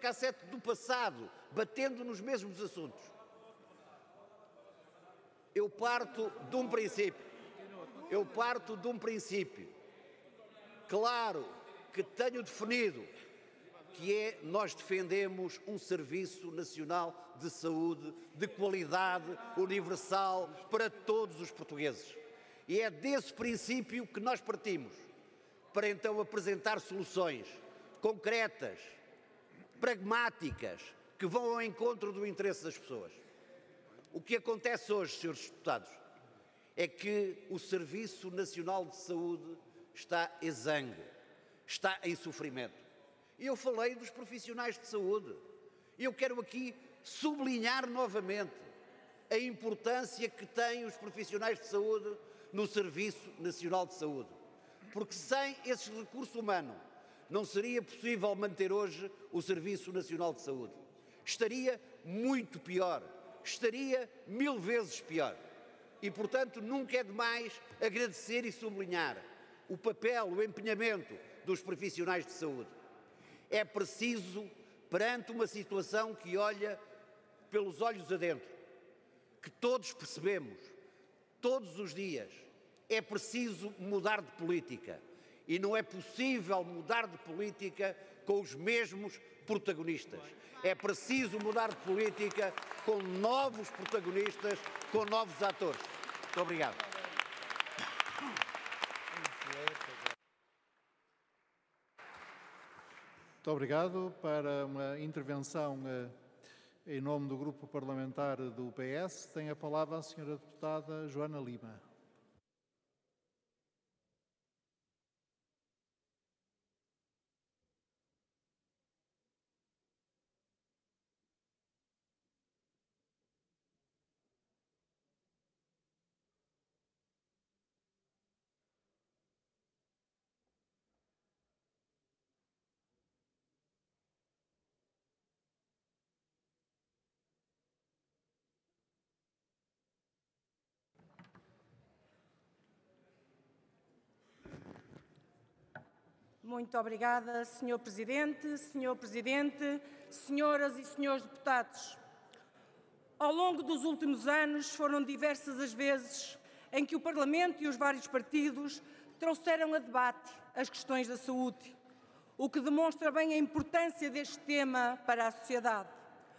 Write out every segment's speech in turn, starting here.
cassete do passado, batendo nos mesmos assuntos. Eu parto de um princípio. Claro que tenho definido, que é: nós defendemos um Serviço Nacional de Saúde de qualidade, universal, para todos os portugueses. E é desse princípio que nós partimos, para então apresentar soluções concretas, pragmáticas, que vão ao encontro do interesse das pessoas. O que acontece hoje, senhores deputados, é que o Serviço Nacional de Saúde está exangue, está em sofrimento. Eu falei dos profissionais de saúde. Eu quero aqui sublinhar novamente a importância que têm os profissionais de saúde no Serviço Nacional de Saúde. Porque sem esse recurso humano não seria possível manter hoje o Serviço Nacional de Saúde. Estaria muito pior, estaria 1000 vezes pior. E, portanto, nunca é demais agradecer e sublinhar o papel, o empenhamento dos profissionais de saúde. É preciso, perante uma situação que olha pelos olhos adentro, que todos percebemos, todos os dias, é preciso mudar de política. E não é possível mudar de política com os mesmos protagonistas. É preciso mudar de política com novos protagonistas, com novos atores. Muito obrigado. Muito obrigado. Para uma intervenção em nome do Grupo Parlamentar do PS, tem a palavra a senhora deputada Joana Lima. Muito obrigada, Sr. Presidente, senhoras e senhores deputados. Ao longo dos últimos anos, foram diversas as vezes em que o Parlamento e os vários partidos trouxeram a debate as questões da saúde, o que demonstra bem a importância deste tema para a sociedade.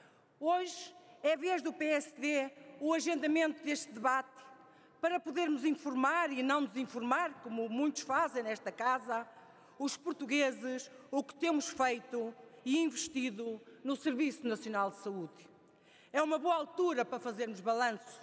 Hoje é a vez do PSD o agendamento deste debate para podermos informar e não desinformar, como muitos fazem nesta Casa, os portugueses, o que temos feito e investido no Serviço Nacional de Saúde. É uma boa altura para fazermos balanço.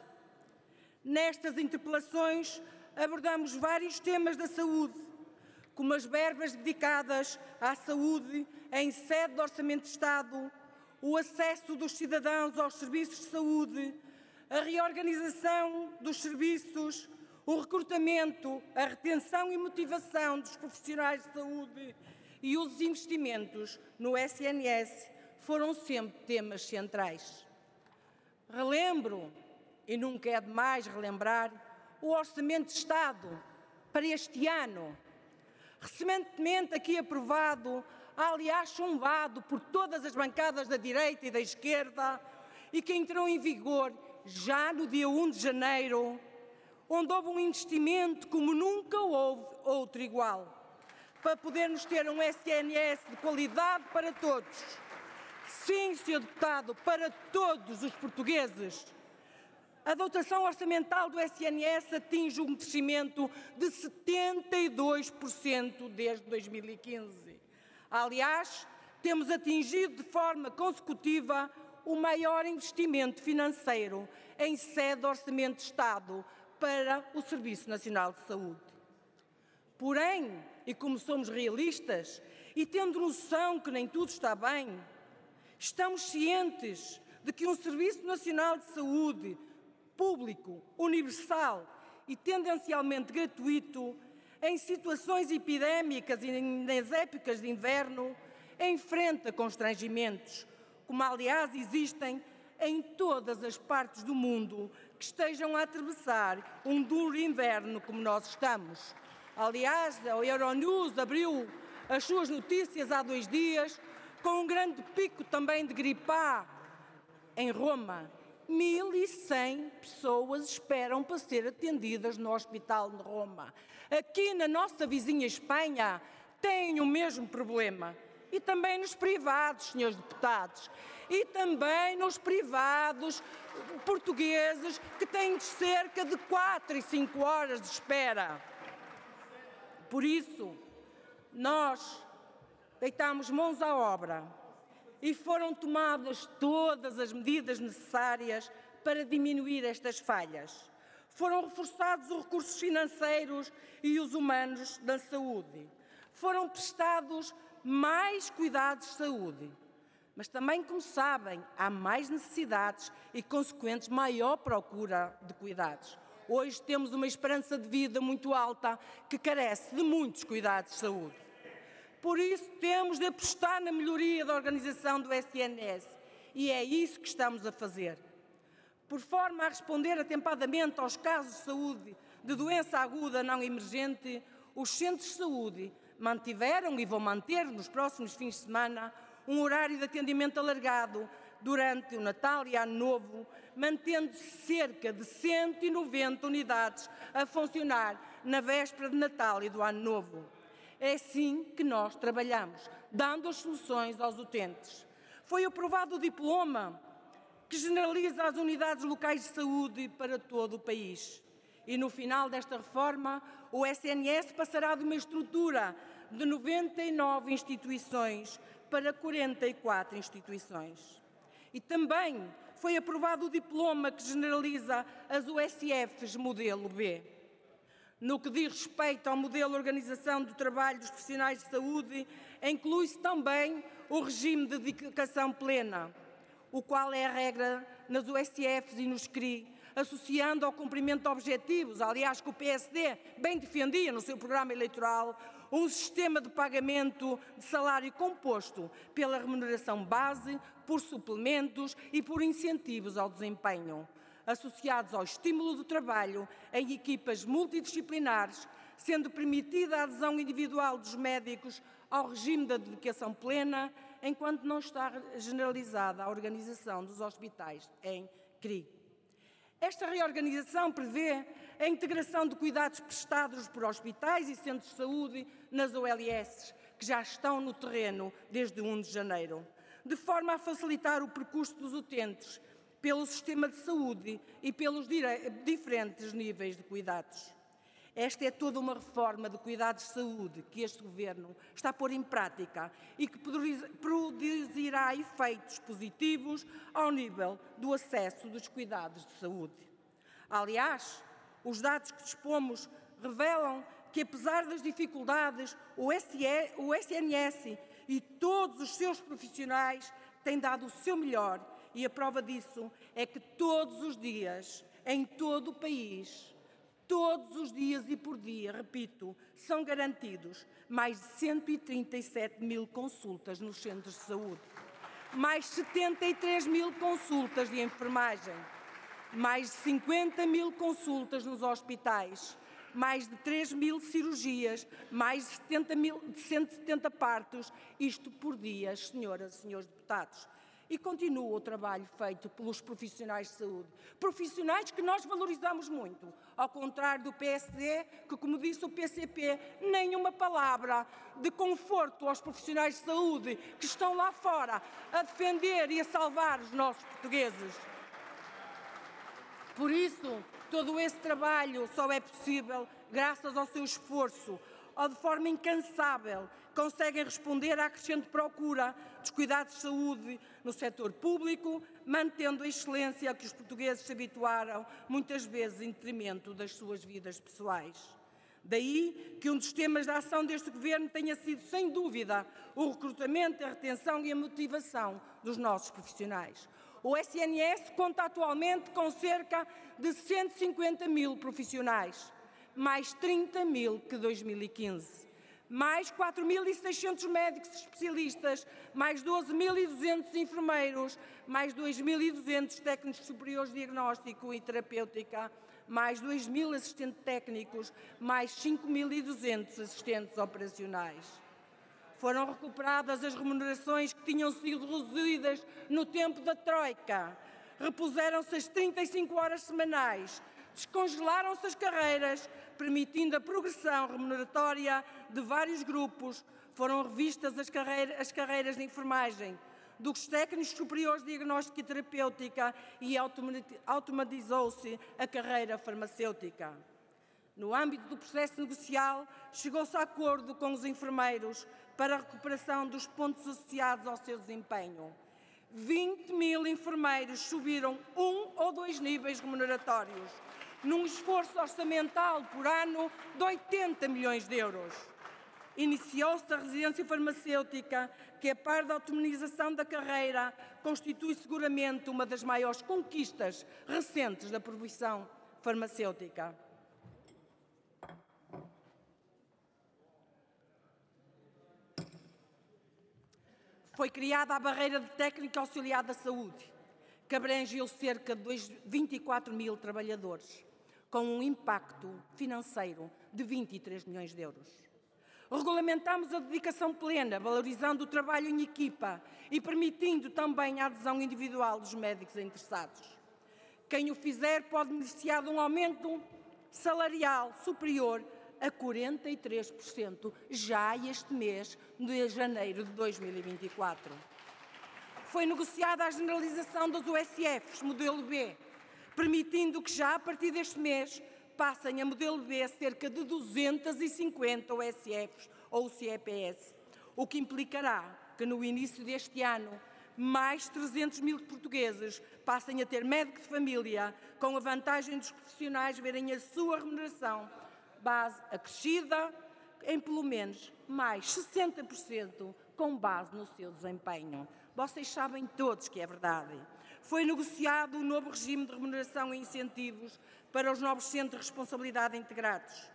Nestas interpelações abordamos vários temas da saúde, como as verbas dedicadas à saúde em sede de Orçamento de Estado, o acesso dos cidadãos aos serviços de saúde, a reorganização dos serviços, o recrutamento, a retenção e motivação dos profissionais de saúde e os investimentos no SNS foram sempre temas centrais. Relembro, e nunca é demais relembrar, o Orçamento de Estado para este ano, recentemente aqui aprovado, aliás chumbado por todas as bancadas da direita e da esquerda, e que entrou em vigor já no dia 1 de janeiro, onde houve um investimento como nunca houve outro igual, para podermos ter um SNS de qualidade para todos. Sim, Sr. Deputado, para todos os portugueses. A dotação orçamental do SNS atinge um crescimento de 72% desde 2015. Aliás, temos atingido de forma consecutiva o maior investimento financeiro em sede de Orçamento de Estado para o Serviço Nacional de Saúde. Porém, e como somos realistas e tendo noção que nem tudo está bem, estamos cientes de que um Serviço Nacional de Saúde público, universal e tendencialmente gratuito, em situações epidémicas e nas épocas de inverno, enfrenta constrangimentos, como aliás existem em todas as partes do mundo que estejam a atravessar um duro inverno como nós estamos. Aliás, a Euronews abriu as suas notícias há 2 dias com um grande pico também de gripe A. Em Roma, 1.100 pessoas esperam para ser atendidas no hospital de Roma. Aqui na nossa vizinha Espanha têm o mesmo problema. E também nos privados, senhores deputados. E também nos privados portugueses que têm cerca de 4 e 5 horas de espera. Por isso, nós deitámos mãos à obra e foram tomadas todas as medidas necessárias para diminuir estas falhas. Foram reforçados os recursos financeiros e os humanos da saúde. Foram prestados mais cuidados de saúde. Mas também, como sabem, há mais necessidades e, consequentes, maior procura de cuidados. Hoje temos uma esperança de vida muito alta que carece de muitos cuidados de saúde. Por isso, temos de apostar na melhoria da organização do SNS e é isso que estamos a fazer. Por forma a responder atempadamente aos casos de saúde de doença aguda não emergente, os centros de saúde mantiveram e vão manter nos próximos fins de semana um horário de atendimento alargado durante o Natal e Ano Novo, mantendo cerca de 190 unidades a funcionar na véspera de Natal e do Ano Novo. É assim que nós trabalhamos, dando as soluções aos utentes. Foi aprovado o diploma que generaliza as unidades locais de saúde para todo o país. E no final desta reforma, o SNS passará de uma estrutura de 99 instituições para 44 instituições. E também foi aprovado o diploma que generaliza as USFs modelo B. No que diz respeito ao modelo de organização do trabalho dos profissionais de saúde, inclui-se também o regime de dedicação plena, o qual é a regra nas USFs e nos CRI, associando ao cumprimento de objetivos, aliás, que o PSD bem defendia no seu programa eleitoral, um sistema de pagamento de salário composto pela remuneração base, por suplementos e por incentivos ao desempenho, associados ao estímulo do trabalho em equipas multidisciplinares, sendo permitida a adesão individual dos médicos ao regime da dedicação plena, enquanto não está generalizada a organização dos hospitais em CRI. Esta reorganização prevê a integração de cuidados prestados por hospitais e centros de saúde nas OLS, que já estão no terreno desde 1 de janeiro, de forma a facilitar o percurso dos utentes pelo sistema de saúde e pelos diferentes níveis de cuidados. Esta é toda uma reforma de cuidados de saúde que este Governo está a pôr em prática e que produzirá efeitos positivos ao nível do acesso dos cuidados de saúde. Aliás, os dados que dispomos revelam que, apesar das dificuldades, o SNS e todos os seus profissionais têm dado o seu melhor e a prova disso é que todos os dias, em todo o país, todos os dias e por dia, repito, são garantidos mais de 137 mil consultas nos centros de saúde, mais 73 mil consultas de enfermagem, mais de 50 mil consultas nos hospitais, mais de 3 mil cirurgias, mais de 170 partos, isto por dia, senhoras e senhores deputados. E continua o trabalho feito pelos profissionais de saúde. Profissionais que nós valorizamos muito, ao contrário do PSD, que, como disse o PCP, nenhuma palavra de conforto aos profissionais de saúde que estão lá fora a defender e a salvar os nossos portugueses. Por isso, todo esse trabalho só é possível graças ao seu esforço, ou de forma incansável, conseguem responder à crescente procura dos cuidados de saúde no setor público, mantendo a excelência a que os portugueses se habituaram, muitas vezes em detrimento das suas vidas pessoais. Daí que um dos temas de ação deste Governo tenha sido, sem dúvida, o recrutamento, a retenção e a motivação dos nossos profissionais. O SNS conta atualmente com cerca de 150 mil profissionais, mais 30 mil que 2015, mais 4.600 médicos especialistas, mais 12.200 enfermeiros, mais 2.200 técnicos superiores de diagnóstico e terapêutica, mais 2.000 assistentes técnicos, mais 5.200 assistentes operacionais. Foram recuperadas as remunerações que tinham sido reduzidas no tempo da Troika. Repuseram-se as 35 horas semanais. Descongelaram-se as carreiras, permitindo a progressão remuneratória de vários grupos. Foram revistas as carreiras de enfermagem, dos técnicos superiores de diagnóstica e terapêutica e automatizou-se a carreira farmacêutica. No âmbito do processo negocial, chegou-se a acordo com os enfermeiros para a recuperação dos pontos associados ao seu desempenho. 20.000 enfermeiros subiram 1 ou 2 níveis remuneratórios, num esforço orçamental por ano de 80 milhões de euros. Iniciou-se a residência farmacêutica, que, a par da autonomização da carreira, constitui seguramente uma das maiores conquistas recentes da profissão farmacêutica. Foi criada a barreira de técnico auxiliar da saúde, que abrangeu cerca de 24 mil trabalhadores, com um impacto financeiro de 23 milhões de euros. Regulamentámos a dedicação plena, valorizando o trabalho em equipa e permitindo também a adesão individual dos médicos interessados. Quem o fizer pode beneficiar de um aumento salarial superior a 43% já este mês de janeiro de 2024. Foi negociada a generalização das USFs, modelo B, permitindo que já a partir deste mês passem a modelo B cerca de 250 USFs ou CEPS, o que implicará que no início deste ano mais 300 mil portugueses passem a ter médico de família, com a vantagem dos profissionais verem a sua remuneração base acrescida em pelo menos mais 60% com base no seu desempenho. Vocês sabem todos que é verdade. Foi negociado um novo regime de remuneração e incentivos para os novos centros de responsabilidade integrados.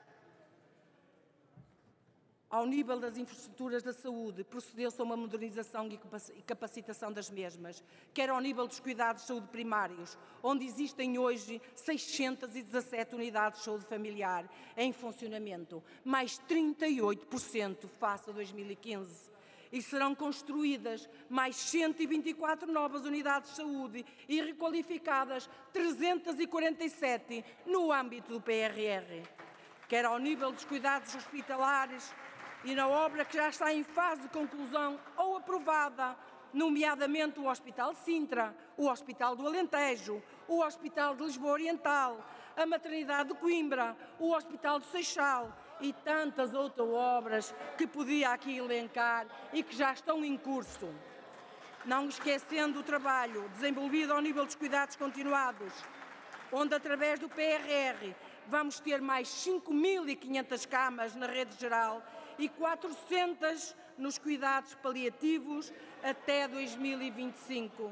Ao nível das infraestruturas da saúde, procedeu-se a uma modernização e capacitação das mesmas, quer ao nível dos cuidados de saúde primários, onde existem hoje 617 unidades de saúde familiar em funcionamento, mais 38% face a 2015. E serão construídas mais 124 novas unidades de saúde e requalificadas 347 no âmbito do PRR, quer ao nível dos cuidados hospitalares e na obra que já está em fase de conclusão ou aprovada, nomeadamente o Hospital de Sintra, o Hospital do Alentejo, o Hospital de Lisboa Oriental, a Maternidade de Coimbra, o Hospital do Seixal e tantas outras obras que podia aqui elencar e que já estão em curso. Não esquecendo o trabalho desenvolvido ao nível dos cuidados continuados, onde através do PRR vamos ter mais 5.500 camas na rede geral e 400 nos cuidados paliativos até 2025.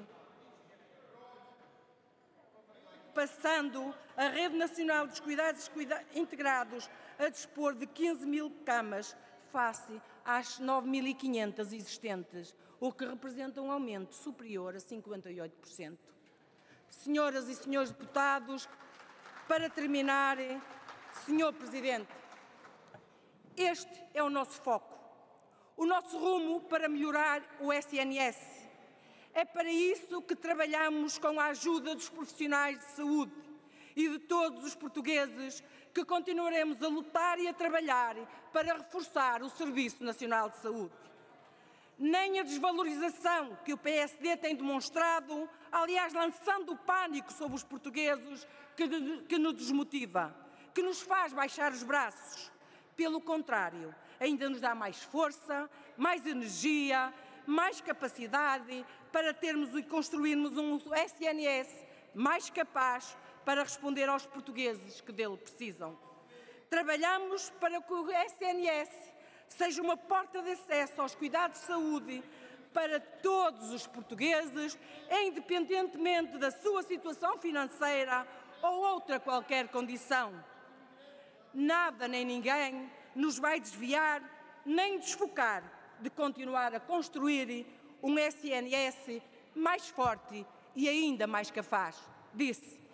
Passando a Rede Nacional dos Cuidados Integrados a dispor de 15.000 camas face às 9.500 existentes, o que representa um aumento superior a 58%. Senhoras e senhores deputados, para terminar, Senhor Presidente, este é o nosso foco, o nosso rumo para melhorar o SNS. É para isso que trabalhamos com a ajuda dos profissionais de saúde e de todos os portugueses, que continuaremos a lutar e a trabalhar para reforçar o Serviço Nacional de Saúde. Nem a desvalorização que o PSD tem demonstrado, aliás, lançando o pânico sobre os portugueses, que nos desmotiva, que nos faz baixar os braços. Pelo contrário, ainda nos dá mais força, mais energia, mais capacidade para termos e construirmos um SNS mais capaz para responder aos portugueses que dele precisam. Trabalhamos para que o SNS seja uma porta de acesso aos cuidados de saúde para todos os portugueses, independentemente da sua situação financeira ou outra qualquer condição. Nada nem ninguém nos vai desviar nem desfocar de continuar a construir um SNS mais forte e ainda mais capaz. Disse